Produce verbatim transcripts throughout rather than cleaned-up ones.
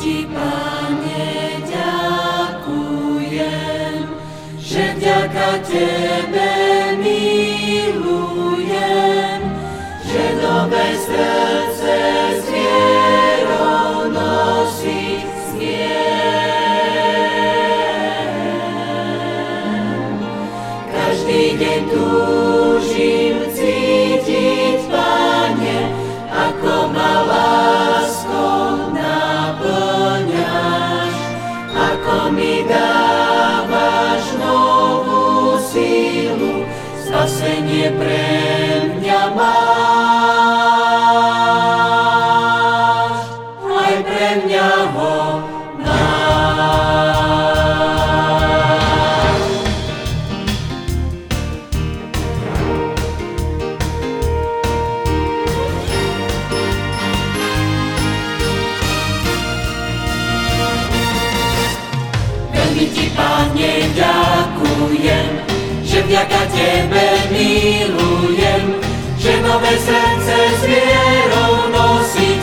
Ti, Pane, ďakujem, že vďaka Tebe milujem, že nové srdce s vierou nosiť smiem. Každý deň túžim cítiť, Pane, ako ma láskou naplňaš, ako mi dávaš novú sílu, spasenie pre mňa máš, aj pre mňa ho máš. Veľmi Ti, Pane, ďakujem, že vďaka Tebe milujem, že nové srdce s vierou nosiť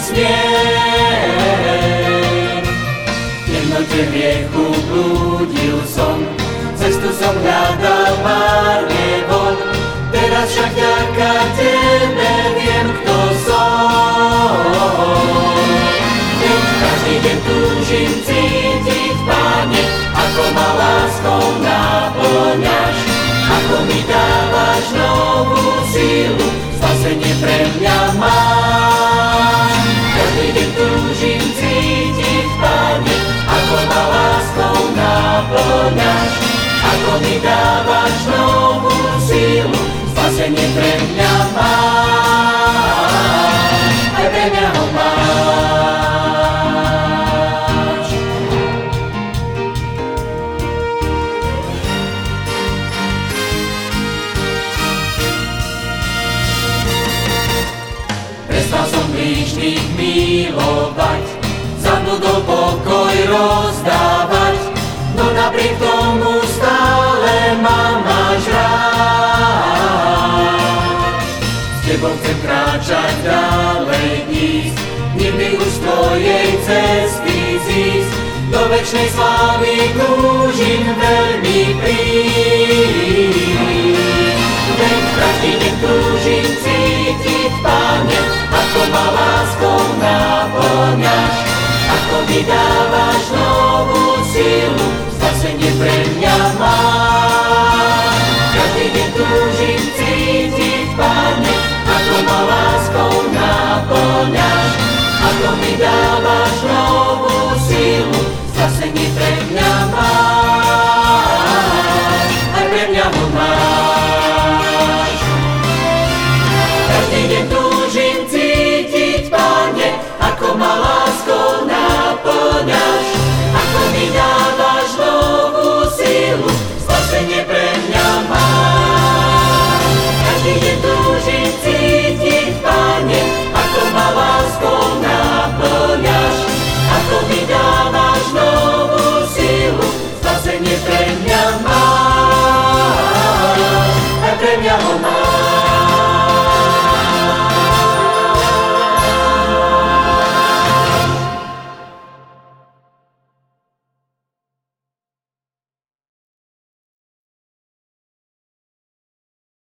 smiem. V temnote hriechu blúdil som, cestu som hľadal márne von, teraz však vďaka Tebe viem, kto som. Veď každý deň túžim cítiť, Pane, ako ma láskou naplňaš, ako mi dávaš novú sílu, spasenie pre mňa máš. Každý deň túžim cítiť, Pane, ako ma láskou naplňaš, ako mi dávaš novú sílu, spasenie pre mňa máš, aj pre mňa ho máš. Prestal som blížnych milovať, zabudol pokoj rozdávať, no napriek tomu stále ma máš rád. S Tebou chcem kráčať ďalej ísť, nikdy už z Tvojej cesty zísť, do večnej slávy túžim veľmi prísť. Veď každý deň túžim cítiť, Pane, ako ma láskou naplňaš, ako mi dávaš novú sílu, spasenie pre mňa máš.